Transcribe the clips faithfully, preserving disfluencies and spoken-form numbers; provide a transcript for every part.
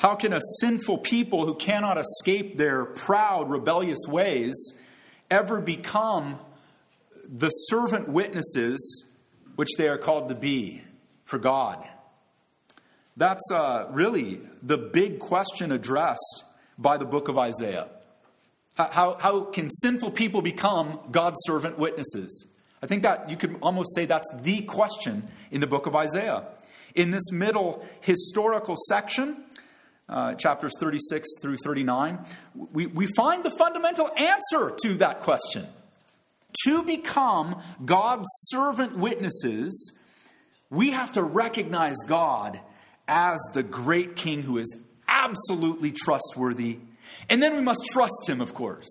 How can a sinful people who cannot escape their proud, rebellious ways ever become the servant witnesses which they are called to be for God? That's uh, really the big question addressed by the book of Isaiah. How, how can sinful people become God's servant witnesses? I think that you could almost say that's the question in the book of Isaiah. In this middle historical section, uh, chapters thirty-six through thirty-nine, we, we find the fundamental answer to that question. To become God's servant witnesses, we have to recognize God as the great King who is absolutely trustworthy. And then we must trust him, of course.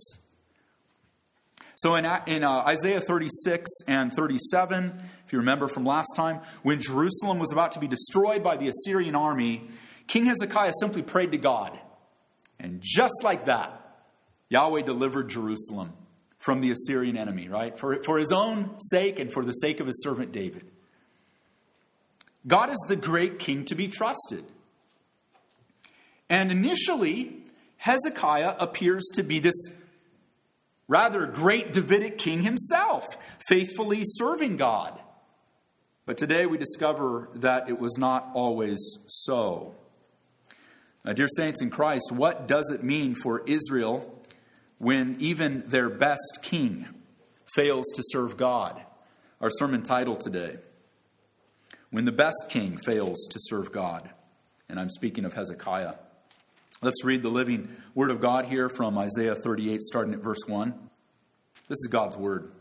So in, in uh, Isaiah thirty-six and thirty-seven, if you remember from last time, when Jerusalem was about to be destroyed by the Assyrian army, King Hezekiah simply prayed to God. And just like that, Yahweh delivered Jerusalem from the Assyrian enemy, right? For, for his own sake and for the sake of his servant David. God is the great King to be trusted. And initially, Hezekiah appears to be this rather great Davidic king himself, faithfully serving God. But today we discover that it was not always so. Now, dear saints in Christ, what does it mean for Israel when even their best king fails to serve God? Our sermon title today, when the best king fails to serve God. And I'm speaking of Hezekiah. Let's read the living word of God here from Isaiah thirty-eight, starting at verse one. This is God's word.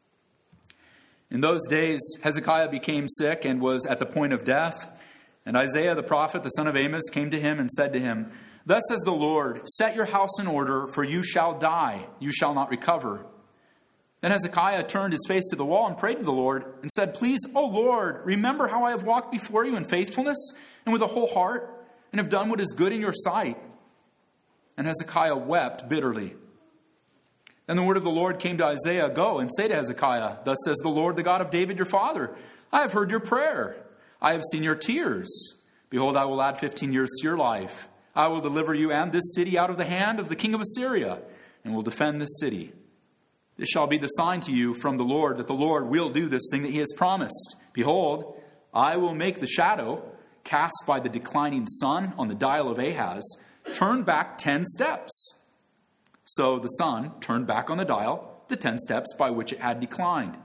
In those days, Hezekiah became sick and was at the point of death. And Isaiah the prophet, the son of Amos, came to him and said to him, "Thus says the Lord, set your house in order, for you shall die, you shall not recover." Then Hezekiah turned his face to the wall and prayed to the Lord and said, "Please, O Lord, remember how I have walked before you in faithfulness and with a whole heart, and have done what is good in your sight." And Hezekiah wept bitterly. Then the word of the Lord came to Isaiah, "Go and say to Hezekiah, thus says the Lord, the God of David your father, I have heard your prayer. I have seen your tears. Behold, I will add fifteen years to your life. I will deliver you and this city out of the hand of the king of Assyria, and will defend this city. This shall be the sign to you from the Lord, that the Lord will do this thing that he has promised. Behold, I will make the shadow cast by the declining sun on the dial of Ahaz turn back ten steps." So the sun turned back on the dial the ten steps by which it had declined.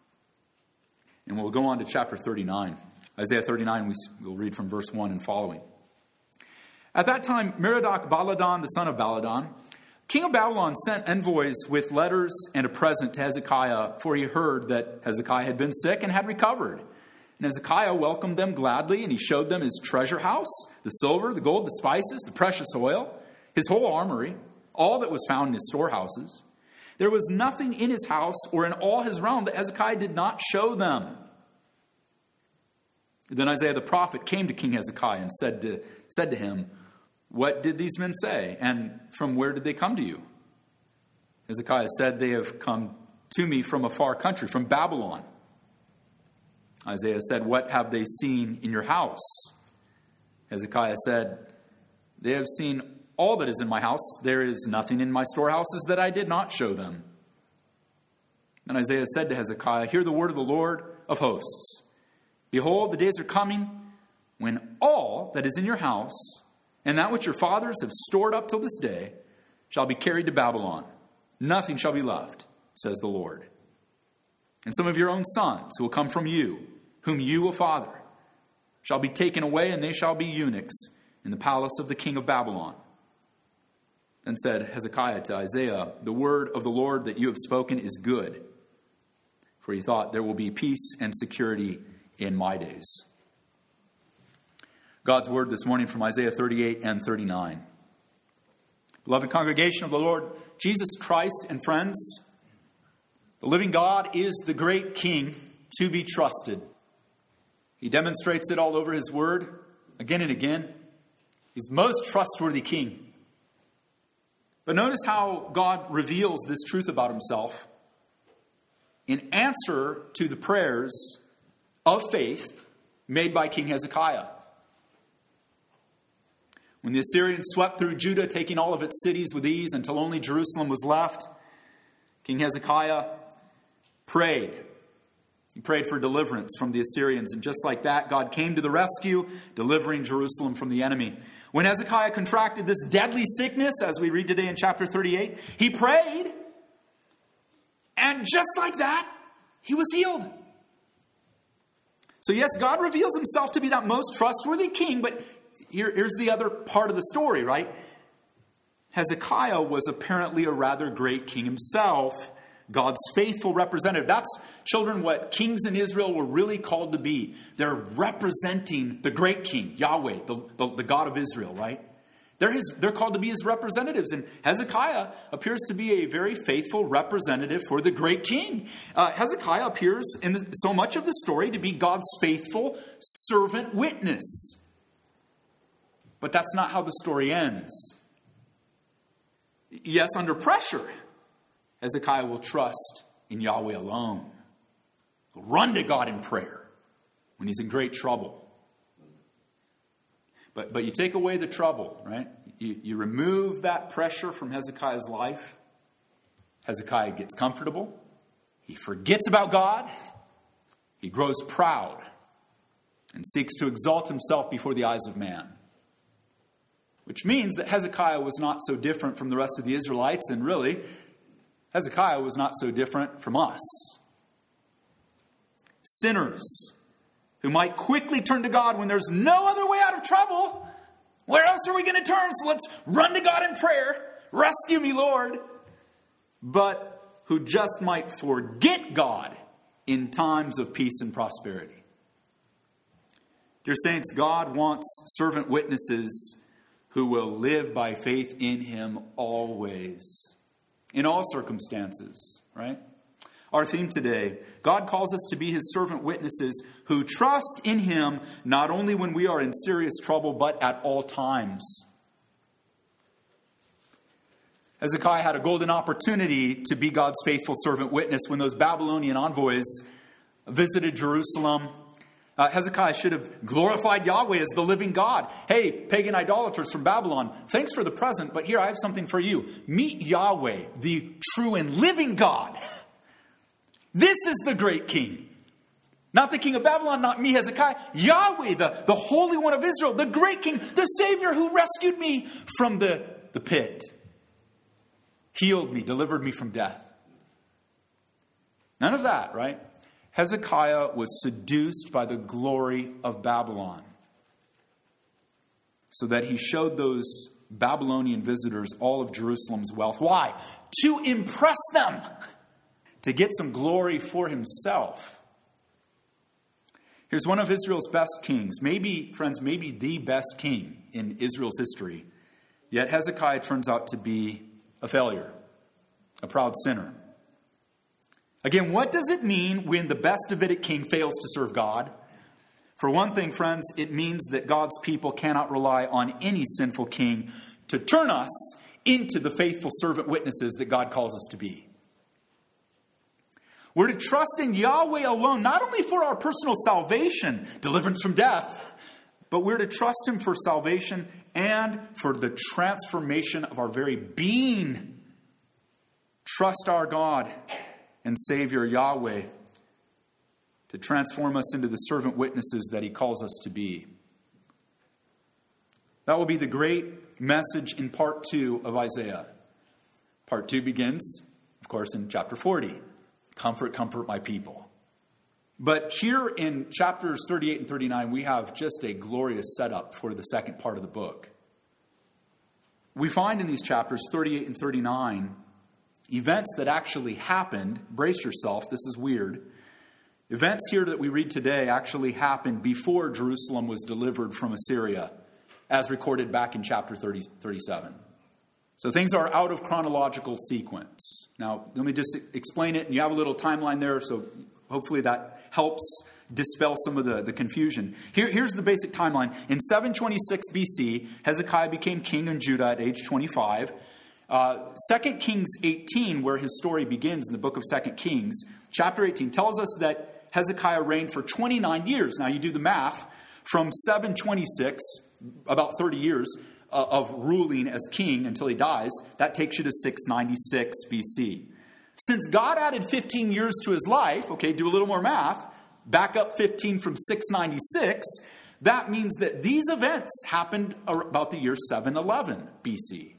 And we'll go on to chapter thirty-nine. Isaiah thirty-nine, we will read from verse one and following. At that time, Merodach Baladan, the son of Baladan, king of Babylon, sent envoys with letters and a present to Hezekiah, for he heard that Hezekiah had been sick and had recovered. And Hezekiah welcomed them gladly, and he showed them his treasure house, the silver, the gold, the spices, the precious oil, his whole armory, all that was found in his storehouses. There was nothing in his house or in all his realm that Hezekiah did not show them. Then Isaiah the prophet came to King Hezekiah and said to, said to him, "What did these men say, and from where did they come to you?" Hezekiah said, "They have come to me from a far country, from Babylon." Isaiah said, "What have they seen in your house?" Hezekiah said, "They have seen all that is in my house. There is nothing in my storehouses that I did not show them." And Isaiah said to Hezekiah, "Hear the word of the Lord of hosts. Behold, the days are coming when all that is in your house and that which your fathers have stored up till this day shall be carried to Babylon. Nothing shall be left, says the Lord. And some of your own sons who will come from you, whom you will father, shall be taken away, and they shall be eunuchs in the palace of the king of Babylon." Then said Hezekiah to Isaiah, "The word of the Lord that you have spoken is good." For he thought, there will be peace and security in my days. God's word this morning from Isaiah thirty-eight and thirty-nine. Beloved congregation of the Lord Jesus Christ and friends, the living God is the great King to be trusted. He demonstrates it all over his word again and again. He's the most trustworthy King. But notice how God reveals this truth about himself in answer to the prayers of faith made by King Hezekiah. When the Assyrians swept through Judah, taking all of its cities with ease until only Jerusalem was left, King Hezekiah prayed. He prayed for deliverance from the Assyrians. And just like that, God came to the rescue, delivering Jerusalem from the enemy. When Hezekiah contracted this deadly sickness, as we read today in chapter thirty-eight, he prayed. And just like that, he was healed. So yes, God reveals himself to be that most trustworthy king, but here, here's the other part of the story, right? Hezekiah was apparently a rather great king himself, God's faithful representative. That's, children, what kings in Israel were really called to be. They're representing the great king, Yahweh, the, the, the God of Israel, right? They're, his, they're called to be his representatives. And Hezekiah appears to be a very faithful representative for the great king. Uh, Hezekiah appears in the, so much of the story to be God's faithful servant witness. But that's not how the story ends. Yes, under pressure, Hezekiah will trust in Yahweh alone. He'll run to God in prayer when he's in great trouble. But but you take away the trouble, right? You, you remove that pressure from Hezekiah's life. Hezekiah gets comfortable. He forgets about God. He grows proud and seeks to exalt himself before the eyes of man. Which means that Hezekiah was not so different from the rest of the Israelites, and really, Hezekiah was not so different from us. Sinners who might quickly turn to God when there's no other way out of trouble. Where else are we going to turn? So let's run to God in prayer. Rescue me, Lord. But who just might forget God in times of peace and prosperity. Dear saints, God wants servant witnesses who will live by faith in him always, in all circumstances, right? Our theme today, God calls us to be his servant witnesses who trust in him not only when we are in serious trouble, but at all times. Hezekiah had a golden opportunity to be God's faithful servant witness when those Babylonian envoys visited Jerusalem. Uh, Hezekiah should have glorified Yahweh as the living God. Hey, pagan idolaters from Babylon, thanks for the present, but here I have something for you. Meet Yahweh, the true and living God. This is the great king. Not the king of Babylon, not me, Hezekiah. Yahweh, the, the Holy One of Israel, the great king, the Savior who rescued me from the, the pit. Healed me, delivered me from death. None of that, right? Hezekiah was seduced by the glory of Babylon, so that he showed those Babylonian visitors all of Jerusalem's wealth. Why? To impress them, to get some glory for himself. Here's one of Israel's best kings, maybe, friends, maybe the best king in Israel's history. Yet Hezekiah turns out to be a failure, a proud sinner. Again, what does it mean when the best Davidic king fails to serve God? For one thing, friends, it means that God's people cannot rely on any sinful king to turn us into the faithful servant witnesses that God calls us to be. We're to trust in Yahweh alone, not only for our personal salvation, deliverance from death, but we're to trust him for salvation and for the transformation of our very being. Trust our God and Savior Yahweh to transform us into the servant witnesses that he calls us to be. That will be the great message in part two of Isaiah. Part two begins, of course, in chapter forty. Comfort, comfort my people. But here in chapters thirty-eight and thirty-nine, we have just a glorious setup for the second part of the book. We find in these chapters thirty-eight and thirty-nine events that actually happened. Brace yourself, this is weird. Events here that we read today actually happened before Jerusalem was delivered from Assyria, as recorded back in chapter thirty, thirty-seven. So things are out of chronological sequence. Now, let me just explain it, and you have a little timeline there, so hopefully that helps dispel some of the, the confusion. Here, here's the basic timeline. In seven twenty-six B C, Hezekiah became king in Judah at age twenty-five. Uh, Second Kings eighteen, where his story begins in the book of Second Kings, chapter eighteen, tells us that Hezekiah reigned for twenty-nine years. Now, you do the math. From seven twenty-six, about thirty years, uh, of ruling as king until he dies. That takes you to six ninety-six B C. Since God added fifteen years to his life, okay, do a little more math, back up fifteen from six ninety-six, that means that these events happened about the year seven eleven B C.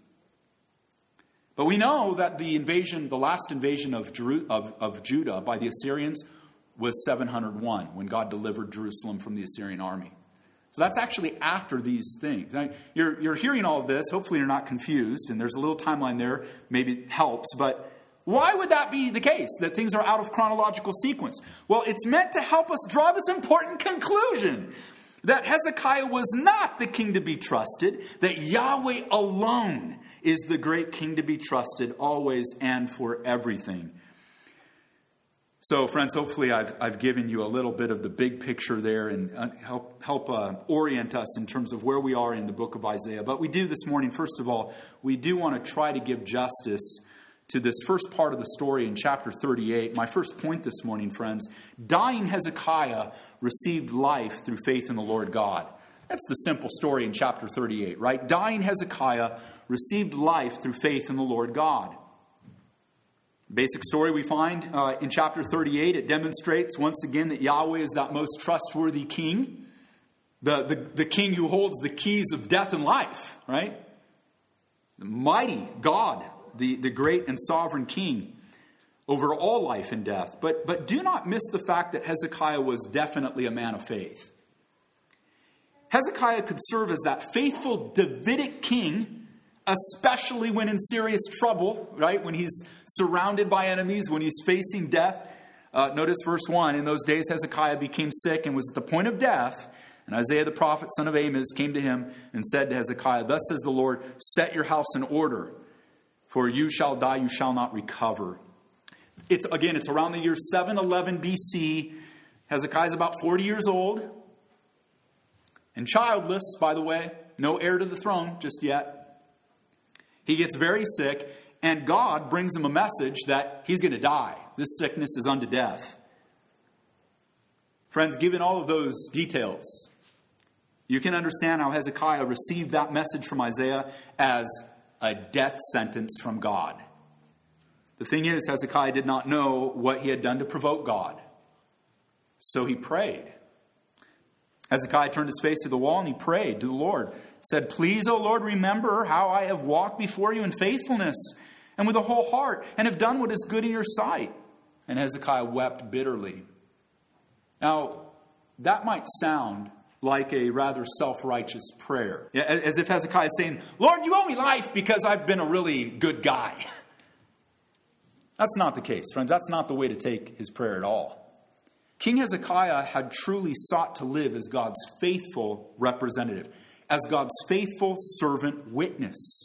But we know that the invasion, the last invasion of, Jeru- of, of Judah by the Assyrians was seven oh one, when God delivered Jerusalem from the Assyrian army. So that's actually after these things. Now, you're, you're hearing all of this. Hopefully you're not confused, and there's a little timeline there. Maybe it helps, but why would that be the case, that things are out of chronological sequence? Well, it's meant to help us draw this important conclusion, that Hezekiah was not the king to be trusted, that Yahweh alone is the great king to be trusted always and for everything. So, friends, hopefully I've, I've given you a little bit of the big picture there and help, help uh, orient us in terms of where we are in the book of Isaiah. But we do this morning, first of all, we do want to try to give justice to this first part of the story in chapter thirty-eight. My first point this morning, friends, dying Hezekiah received life through faith in the Lord God. That's the simple story in chapter thirty-eight, right? Dying Hezekiah received life through faith in the Lord God. Basic story we find uh, in chapter thirty-eight. It demonstrates once again that Yahweh is that most trustworthy king. The, the, the king who holds the keys of death and life, right? The mighty God, the, the great and sovereign king over all life and death. But, but do not miss the fact that Hezekiah was definitely a man of faith. Hezekiah could serve as that faithful Davidic king, especially when in serious trouble, right? When he's surrounded by enemies, when he's facing death. Uh, notice verse one. In those days Hezekiah became sick and was at the point of death. And Isaiah the prophet, son of Amos, came to him and said to Hezekiah, "Thus says the Lord, set your house in order, for you shall die, you shall not recover." It's again, it's around the year seven eleven B C. Hezekiah's about forty years old and childless, by the way. No heir to the throne just yet. He gets very sick, and God brings him a message that he's going to die. This sickness is unto death. Friends, given all of those details, you can understand how Hezekiah received that message from Isaiah as a death sentence from God. The thing is, Hezekiah did not know what he had done to provoke God. So he prayed. Hezekiah turned his face to the wall and he prayed to the Lord. Said, "Please, O Lord, remember how I have walked before you in faithfulness and with a whole heart and have done what is good in your sight." And Hezekiah wept bitterly. Now, that might sound like a rather self-righteous prayer. As if Hezekiah is saying, "Lord, you owe me life because I've been a really good guy." That's not the case, friends. That's not the way to take his prayer at all. King Hezekiah had truly sought to live as God's faithful representative, as God's faithful servant witness.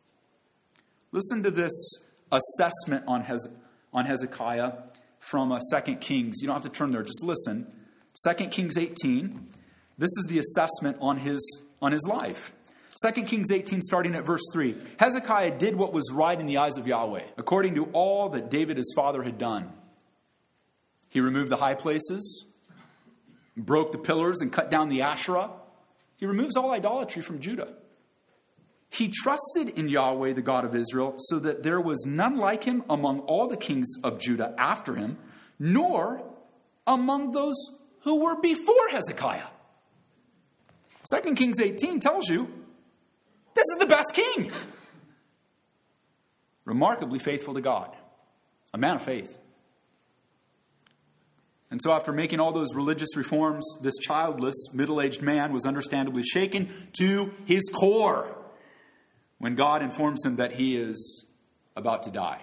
Listen to this assessment on, Hez- on Hezekiah from uh, Second Kings. You don't have to turn there, just listen. Second Kings eighteen. This is the assessment on his, on his life. Second Kings eighteen, starting at verse three. Hezekiah did what was right in the eyes of Yahweh, according to all that David his father had done. He removed the high places, broke the pillars, and cut down the Asherah. He removes all idolatry from Judah. He trusted in Yahweh, the God of Israel, so that there was none like him among all the kings of Judah after him, nor among those who were before Hezekiah. Second Kings eighteen tells you, this is the best king. Remarkably faithful to God. A man of faith. And so after making all those religious reforms, this childless, middle-aged man was understandably shaken to his core when God informs him that he is about to die.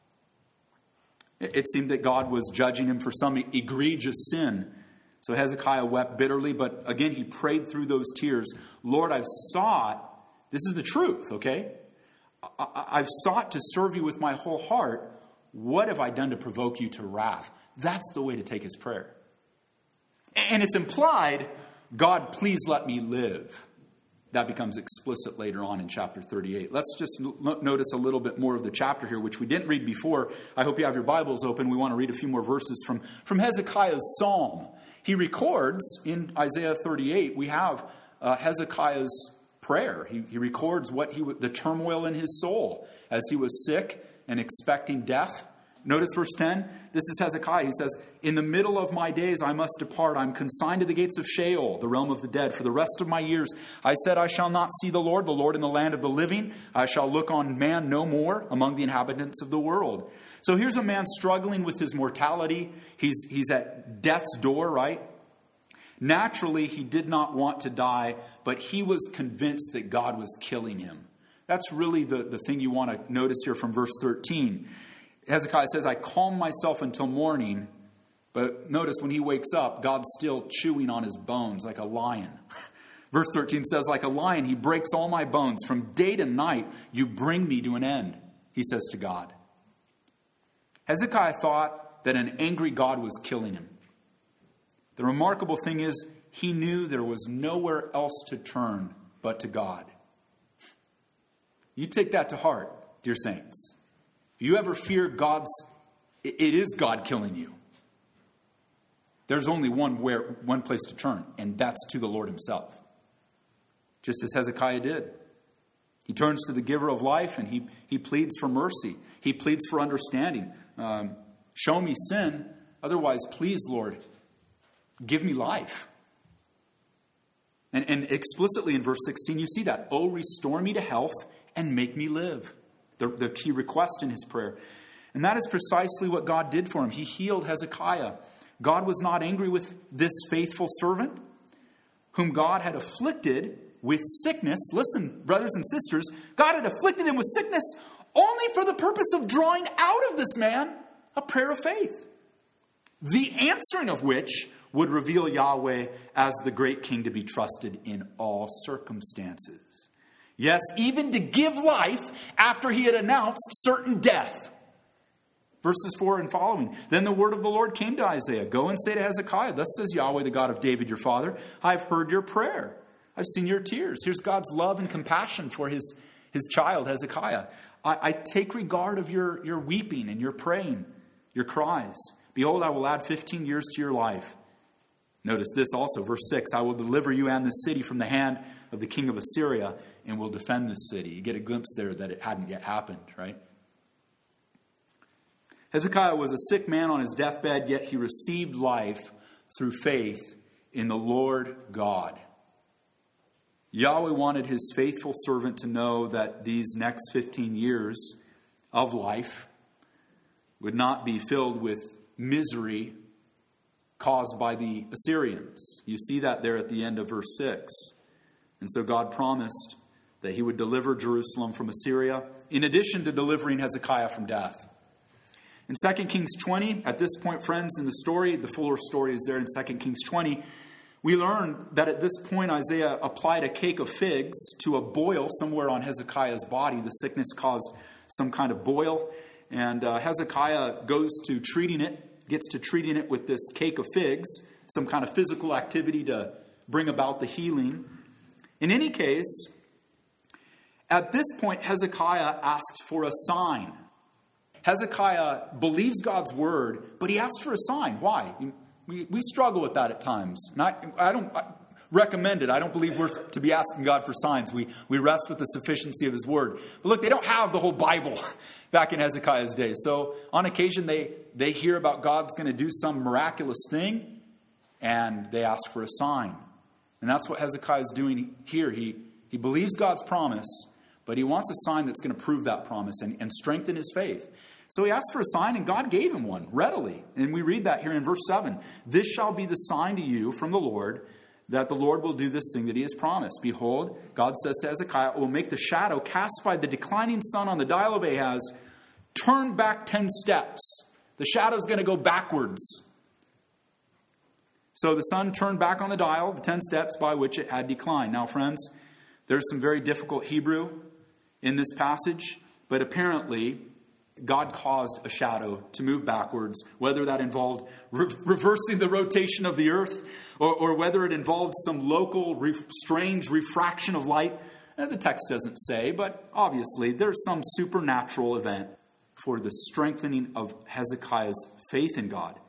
It seemed that God was judging him for some egregious sin. So Hezekiah wept bitterly, but again, he prayed through those tears. "Lord, I've sought," this is the truth, okay? "I've sought to serve you with my whole heart. What have I done to provoke you to wrath?" That's the way to take his prayer. And it's implied, "God, please let me live." That becomes explicit later on in chapter thirty-eight. Let's just notice a little bit more of the chapter here, which we didn't read before. I hope you have your Bibles open. We want to read a few more verses from, from Hezekiah's psalm. He records in Isaiah thirty-eight, we have uh, Hezekiah's prayer. He, he records what he the turmoil in his soul as he was sick and expecting death. Notice verse ten. This is Hezekiah. He says, "In the middle of my days I must depart. I'm consigned to the gates of Sheol, the realm of the dead. For the rest of my years I said, I shall not see the Lord, the Lord in the land of the living. I shall look on man no more among the inhabitants of the world." So here's a man struggling with his mortality. He's, he's at death's door, right? Naturally, he did not want to die, but he was convinced that God was killing him. That's really the, the thing you want to notice here from verse thirteen. Hezekiah says, "I calm myself until morning." But notice when he wakes up, God's still chewing on his bones like a lion. Verse thirteen says, "Like a lion, he breaks all my bones. From day to night, you bring me to an end," he says to God. Hezekiah thought that an angry God was killing him. The remarkable thing is, he knew there was nowhere else to turn but to God. You take that to heart, dear saints. If you ever fear God's, it is God killing you. There's only one where one place to turn, and that's to the Lord himself. Just as Hezekiah did. He turns to the giver of life, and he, he pleads for mercy. He pleads for understanding. Um, show me sin. Otherwise, please, Lord, give me life. And, and explicitly in verse sixteen, you see that. "Oh, restore me to health and make me live." The, the key request in his prayer. And that is precisely what God did for him. He healed Hezekiah. God was not angry with this faithful servant whom God had afflicted with sickness. Listen, brothers and sisters, God had afflicted him with sickness only for the purpose of drawing out of this man a prayer of faith, the answering of which would reveal Yahweh as the great king to be trusted in all circumstances. Yes, even to give life after he had announced certain death. Verses four and following. "Then the word of the Lord came to Isaiah. Go and say to Hezekiah, thus says Yahweh, the God of David your father, I've heard your prayer. I've seen your tears." Here's God's love and compassion for his, his child, Hezekiah. I, I take regard of your, your weeping and your praying, your cries. Behold, I will add fifteen years to your life. Notice this also, verse six. "I will deliver you and this city from the hand of the king of Assyria and will defend this city." You get a glimpse there that it hadn't yet happened, right? Hezekiah was a sick man on his deathbed, yet he received life through faith in the Lord God. Yahweh wanted his faithful servant to know that these next fifteen years of life would not be filled with misery caused by the Assyrians. You see that there at the end of verse six. And so God promised that he would deliver Jerusalem from Assyria, in addition to delivering Hezekiah from death. In Second Kings twenty, at this point, friends, in the story, the fuller story is there in Second Kings twenty, we learn that at this point Isaiah applied a cake of figs to a boil somewhere on Hezekiah's body. The sickness caused some kind of boil, and uh, Hezekiah goes to treating it, gets to treating it with this cake of figs, some kind of physical activity to bring about the healing. In any case, at this point, Hezekiah asks for a sign. Hezekiah believes God's word, but he asks for a sign. Why? We, we struggle with that at times. And I, I don't I recommend it. I don't believe we're to be asking God for signs. We, we rest with the sufficiency of his word. But look, they don't have the whole Bible back in Hezekiah's day. So on occasion, they, they hear about God's going to do some miraculous thing, and they ask for a sign. And that's what Hezekiah is doing here. He, he believes God's promise, but he wants a sign that's going to prove that promise and, and strengthen his faith. So he asked for a sign, and God gave him one readily. And we read that here in verse seven. "This shall be the sign to you from the Lord, that the Lord will do this thing that he has promised. Behold," God says to Hezekiah, "I will make the shadow cast by the declining sun on the dial of Ahaz turn back ten steps." The shadow's going to go backwards. So the sun turned back on the dial, the ten steps by which it had declined. Now, friends, there's some very difficult Hebrew in this passage, but apparently God caused a shadow to move backwards, whether that involved re- reversing the rotation of the earth or, or whether it involved some local re- strange refraction of light. Uh, the text doesn't say, but obviously there's some supernatural event for the strengthening of Hezekiah's faith in God.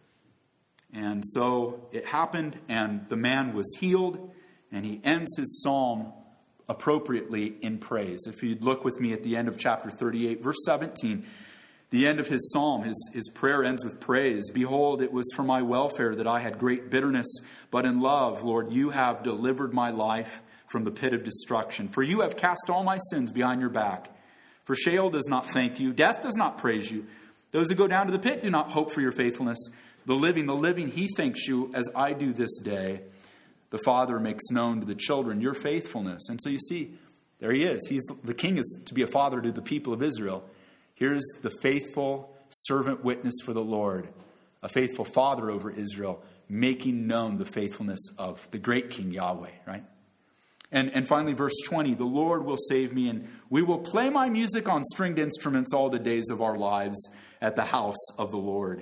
And so it happened, and the man was healed, and he ends his psalm appropriately in praise. If you'd look with me at the end of chapter thirty-eight, verse seventeen, the end of his psalm, his, his prayer ends with praise. Behold, it was for my welfare that I had great bitterness, but in love, Lord, you have delivered my life from the pit of destruction. For you have cast all my sins behind your back. For Sheol does not thank you. Death does not praise you. Those who go down to the pit do not hope for your faithfulness. The living, the living, he thanks you as I do this day. The Father makes known to the children your faithfulness. And so you see, there he is. He's the king is to be a father to the people of Israel. Here's the faithful servant witness for the Lord, a faithful father over Israel, making known the faithfulness of the great King Yahweh, right? And, and finally, verse twenty, the Lord will save me, and we will play my music on stringed instruments all the days of our lives at the house of the Lord.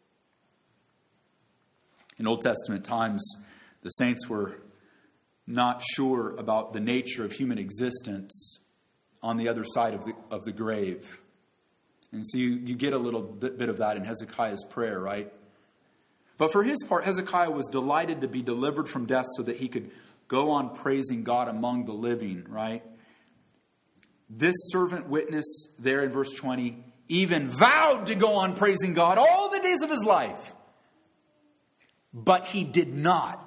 In Old Testament times, the saints were not sure about the nature of human existence on the other side of the, of the grave. And so you, you get a little bit of that in Hezekiah's prayer, right? But for his part, Hezekiah was delighted to be delivered from death so that he could go on praising God among the living, right? This servant witness there in verse twenty even vowed to go on praising God all the days of his life. But he did not.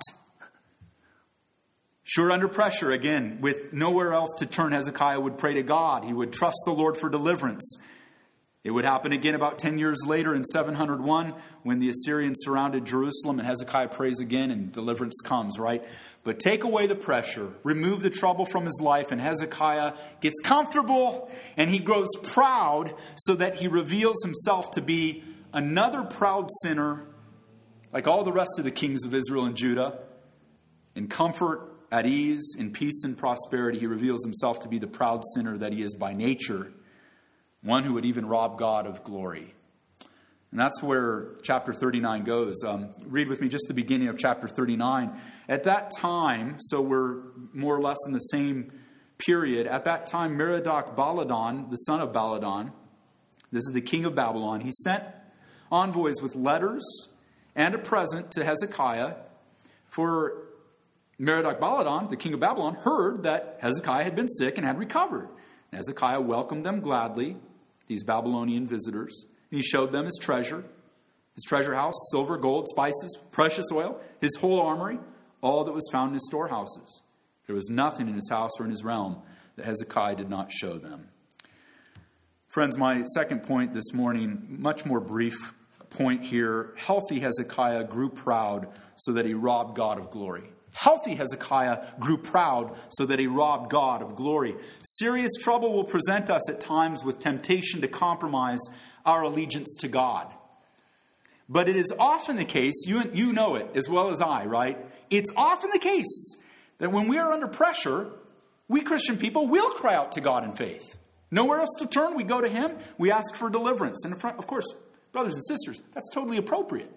Sure, under pressure, again, with nowhere else to turn, Hezekiah would pray to God. He would trust the Lord for deliverance. It would happen again about ten years later in seven hundred one when the Assyrians surrounded Jerusalem, and Hezekiah prays again and deliverance comes, right? But take away the pressure, remove the trouble from his life, and Hezekiah gets comfortable and he grows proud so that he reveals himself to be another proud sinner like all the rest of the kings of Israel and Judah. In comfort, at ease, in peace and prosperity, he reveals himself to be the proud sinner that he is by nature. One who would even rob God of glory. And that's where chapter thirty-nine goes. Um, read with me just the beginning of chapter thirty-nine. At that time, so we're more or less in the same period. At that time, Merodach Baladan, the son of Baladan, this is the king of Babylon, he sent envoys with letters and a present to Hezekiah. For Merodach Baladan, the king of Babylon, heard that Hezekiah had been sick and had recovered. And Hezekiah welcomed them gladly, these Babylonian visitors. He showed them his treasure, his treasure house, silver, gold, spices, precious oil, his whole armory, all that was found in his storehouses. There was nothing in his house or in his realm that Hezekiah did not show them. Friends, my second point this morning, much more brief point here. Healthy Hezekiah grew proud so that he robbed God of glory. Healthy Hezekiah grew proud so that he robbed God of glory. Serious trouble will present us at times with temptation to compromise our allegiance to God. But it is often the case, you, you know it as well as I, right? It's often the case that when we are under pressure, we Christian people will cry out to God in faith. Nowhere else to turn, we go to Him, we ask for deliverance. And of course, brothers and sisters, that's totally appropriate.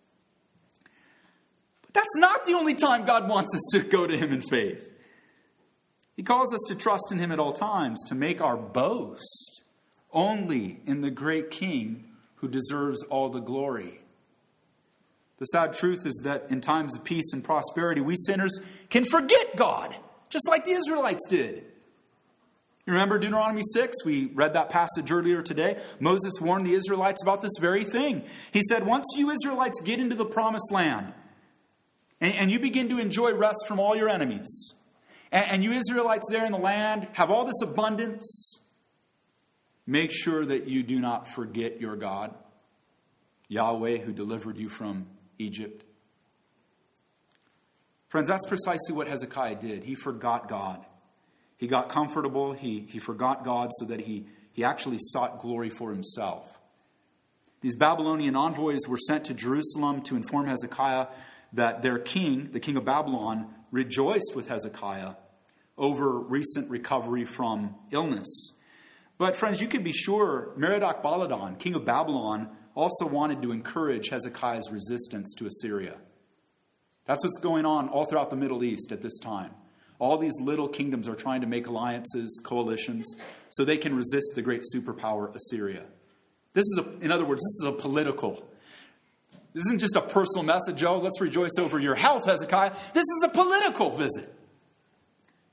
That's not the only time God wants us to go to Him in faith. He calls us to trust in Him at all times, to make our boast only in the great King who deserves all the glory. The sad truth is that in times of peace and prosperity, we sinners can forget God, just like the Israelites did. You remember Deuteronomy six? We read that passage earlier today. Moses warned the Israelites about this very thing. He said, once you Israelites get into the promised land, And, and you begin to enjoy rest from all your enemies. And, and you Israelites there in the land have all this abundance. Make sure that you do not forget your God, Yahweh, who delivered you from Egypt. Friends, that's precisely what Hezekiah did. He forgot God. He got comfortable. He, he forgot God so that he, he actually sought glory for himself. These Babylonian envoys were sent to Jerusalem to inform Hezekiah that their king, the king of Babylon, rejoiced with Hezekiah over recent recovery from illness. But friends, you can be sure Merodach Baladan, king of Babylon, also wanted to encourage Hezekiah's resistance to Assyria. That's what's going on all throughout the Middle East at this time. All these little kingdoms are trying to make alliances, coalitions, so they can resist the great superpower Assyria. This is, a, in other words, this is a political. This isn't just a personal message, oh, let's rejoice over your health, Hezekiah. This is a political visit.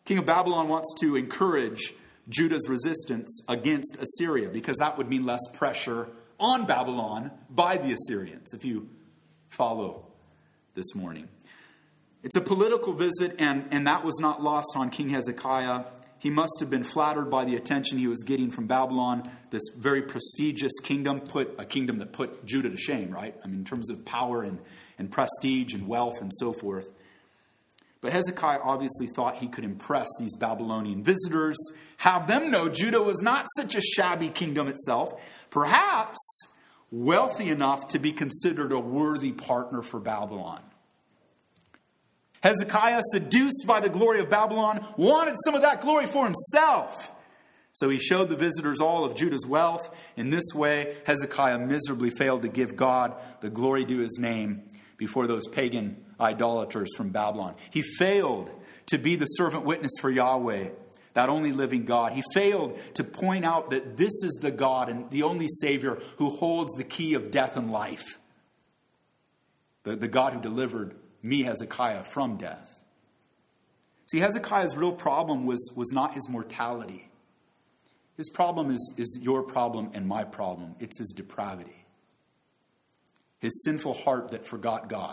King of Babylon wants to encourage Judah's resistance against Assyria because that would mean less pressure on Babylon by the Assyrians, if you follow this morning. It's a political visit, and, and that was not lost on King Hezekiah. He must have been flattered by the attention he was getting from Babylon, this very prestigious kingdom, put a kingdom that put Judah to shame, right? I mean, in terms of power and, and prestige and wealth and so forth. But Hezekiah obviously thought he could impress these Babylonian visitors, have them know Judah was not such a shabby kingdom itself, perhaps wealthy enough to be considered a worthy partner for Babylon. Hezekiah, seduced by the glory of Babylon, wanted some of that glory for himself. So he showed the visitors all of Judah's wealth. In this way, Hezekiah miserably failed to give God the glory due his name before those pagan idolaters from Babylon. He failed to be the servant witness for Yahweh, that only living God. He failed to point out that this is the God and the only Savior who holds the key of death and life. The, the God who delivered me, Hezekiah, from death. See, Hezekiah's real problem was, was not his mortality. His problem is, is your problem and my problem. It's his depravity. His sinful heart that forgot God.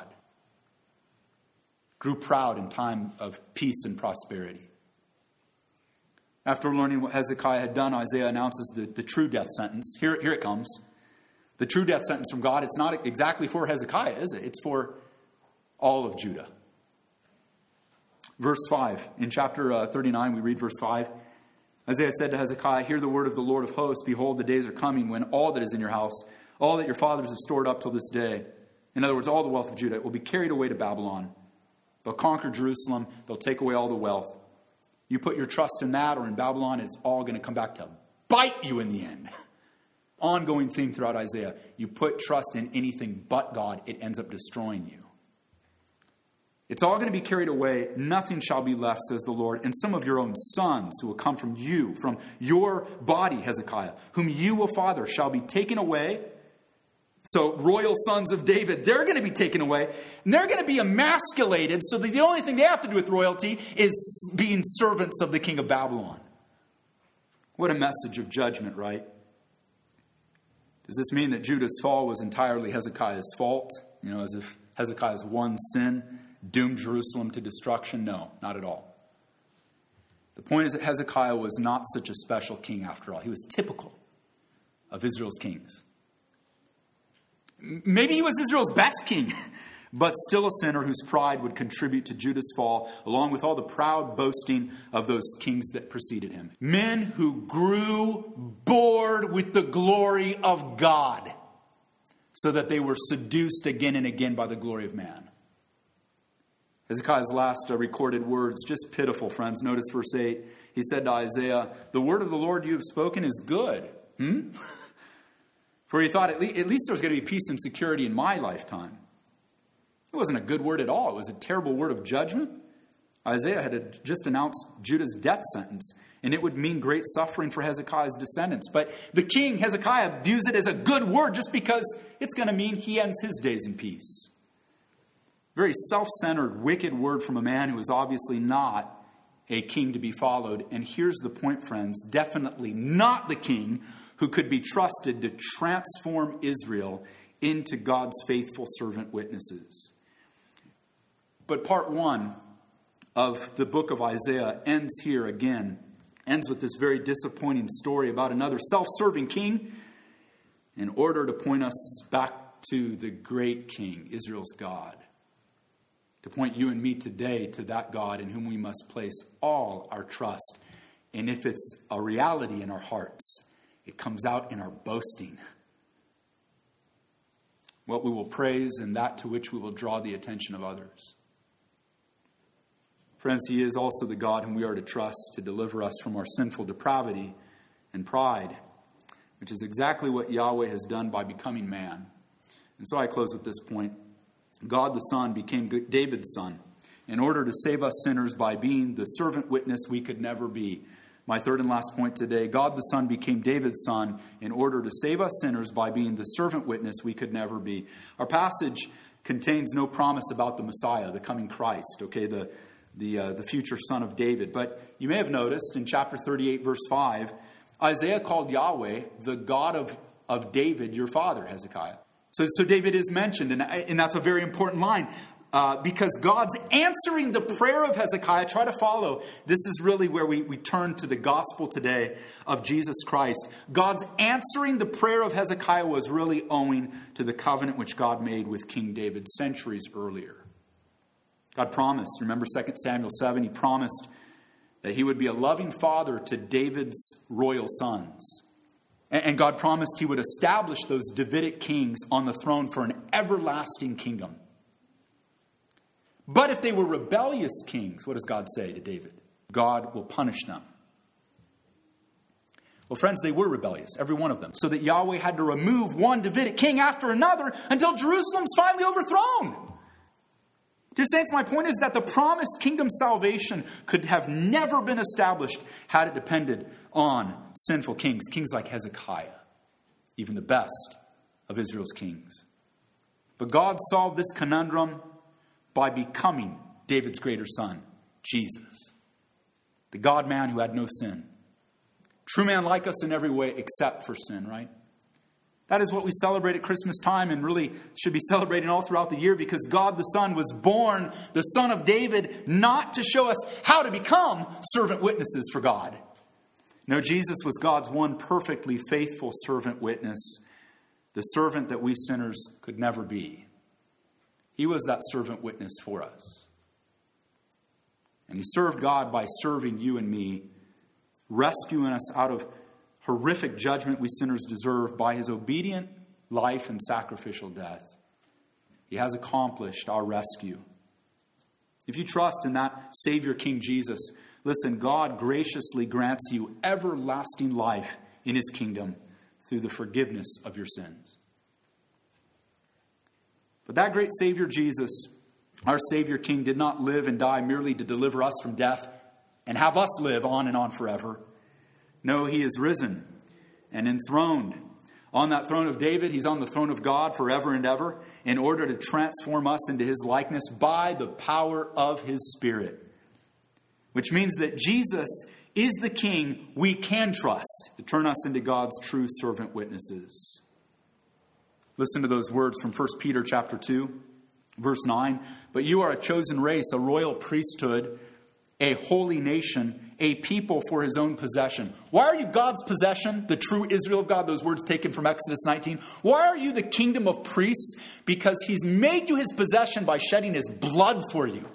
Grew proud in time of peace and prosperity. After learning what Hezekiah had done, Isaiah announces the, the true death sentence. Here, here it comes. The true death sentence from God. It's not exactly for Hezekiah, is it? It's for all of Judah. Verse five. In chapter uh, thirty-nine, we read verse five. Isaiah said to Hezekiah, "Hear the word of the Lord of hosts. Behold, the days are coming when all that is in your house, all that your fathers have stored up till this day, in other words, all the wealth of Judah, will be carried away to Babylon. They'll conquer Jerusalem. They'll take away all the wealth. You put your trust in that or in Babylon, it's all going to come back to bite you in the end." Ongoing theme throughout Isaiah. You put trust in anything but God, it ends up destroying you. It's all going to be carried away. Nothing shall be left, says the Lord. And some of your own sons who will come from you, from your body, Hezekiah, whom you will father, shall be taken away. So royal sons of David, they're going to be taken away. And they're going to be emasculated so that the only thing they have to do with royalty is being servants of the king of Babylon. What a message of judgment, right? Does this mean that Judah's fall was entirely Hezekiah's fault? You know, as if Hezekiah's one sin doomed Jerusalem to destruction? No, not at all. The point is that Hezekiah was not such a special king after all. He was typical of Israel's kings. Maybe he was Israel's best king, but still a sinner whose pride would contribute to Judah's fall, along with all the proud boasting of those kings that preceded him. Men who grew bored with the glory of God, so that they were seduced again and again by the glory of man. Hezekiah's last uh, recorded words, just pitiful, friends. Notice verse eight. He said to Isaiah, "The word of the Lord you have spoken is good." Hmm? For he thought, at, le- at least there's going to be peace and security in my lifetime. It wasn't a good word at all. It was a terrible word of judgment. Isaiah had just announced Judah's death sentence, and it would mean great suffering for Hezekiah's descendants. But the king, Hezekiah, views it as a good word just because it's going to mean he ends his days in peace. Very self-centered, wicked word from a man who is obviously not a king to be followed. And here's the point, friends. Definitely not the king who could be trusted to transform Israel into God's faithful servant witnesses. But part one of the book of Isaiah ends here again. Ends with this very disappointing story about another self-serving king in order to point us back to the great king, Israel's God. To point you and me today to that God in whom we must place all our trust. And if it's a reality in our hearts, it comes out in our boasting. What we will praise and that to which we will draw the attention of others. Friends, he is also the God whom we are to trust to deliver us from our sinful depravity and pride, which is exactly what Yahweh has done by becoming man. And so I close with this point. God the Son became David's son in order to save us sinners by being the servant witness we could never be. My third and last point today, God the Son became David's son in order to save us sinners by being the servant witness we could never be. Our passage contains no promise about the Messiah, the coming Christ, okay, the, the, uh, the future son of David. But you may have noticed in chapter thirty-eight, verse five, Isaiah called Yahweh the God of, of David, your father, Hezekiah. So, so David is mentioned, and, and that's a very important line. Uh, because God's answering the prayer of Hezekiah. Try to follow. This is really where we, we turn to the gospel today of Jesus Christ. God's answering the prayer of Hezekiah was really owing to the covenant which God made with King David centuries earlier. God promised, remember Second Samuel seven, he promised that he would be a loving father to David's royal sons. And, and God promised he would establish those Davidic kings on the throne for an everlasting kingdom. But if they were rebellious kings, what does God say to David? God will punish them. Well, friends, they were rebellious, every one of them, so that Yahweh had to remove one Davidic king after another until Jerusalem's finally overthrown. Dear saints, my point is that the promised kingdom salvation could have never been established had it depended on sinful kings, kings like Hezekiah, even the best of Israel's kings. But God solved this conundrum by becoming David's greater son, Jesus, the God-man who had no sin. True man like us in every way except for sin, right? That is what we celebrate at Christmas time and really should be celebrating all throughout the year, because God the Son was born, the Son of David, not to show us how to become servant witnesses for God. No, Jesus was God's one perfectly faithful servant witness, the servant that we sinners could never be. He was that servant witness for us. And he served God by serving you and me, rescuing us out of horrific judgment we sinners deserve by his obedient life and sacrificial death. He has accomplished our rescue. If you trust in that Savior King Jesus, listen, God graciously grants you everlasting life in his kingdom through the forgiveness of your sins. But that great Savior Jesus, our Savior King, did not live and die merely to deliver us from death and have us live on and on forever. No, he is risen and enthroned. On that throne of David, he's on the throne of God forever and ever, in order to transform us into his likeness by the power of his Spirit. Which means that Jesus is the King we can trust to turn us into God's true servant witnesses. Listen to those words from First Peter chapter two, verse nine. But you are a chosen race, a royal priesthood, a holy nation, a people for his own possession. Why are you God's possession, the true Israel of God? Those words taken from Exodus nineteen. Why are you the kingdom of priests? Because he's made you his possession by shedding his blood for you.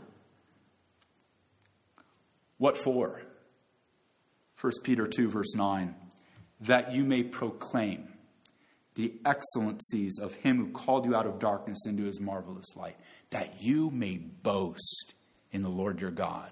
What for? First Peter two, verse nine. That you may proclaim the excellencies of him who called you out of darkness into his marvelous light, that you may boast in the Lord your God.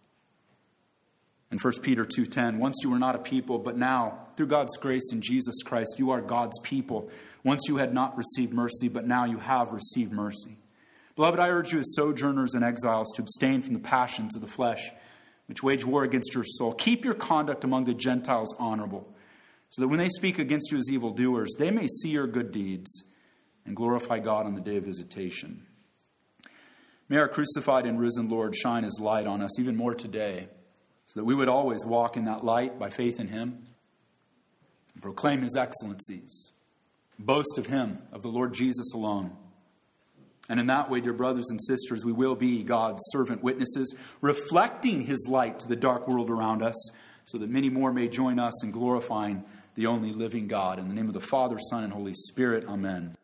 In First Peter two ten, once you were not a people, but now, through God's grace in Jesus Christ, you are God's people. Once you had not received mercy, but now you have received mercy. Beloved, I urge you as sojourners and exiles to abstain from the passions of the flesh, which wage war against your soul. Keep your conduct among the Gentiles honorable, so that when they speak against you as evildoers, they may see your good deeds and glorify God on the day of visitation. May our crucified and risen Lord shine his light on us even more today, so that we would always walk in that light by faith in him and proclaim his excellencies, boast of him, of the Lord Jesus alone. And in that way, dear brothers and sisters, we will be God's servant witnesses, reflecting his light to the dark world around us, so that many more may join us in glorifying the only living God. In the name of the Father, Son, and Holy Spirit, amen.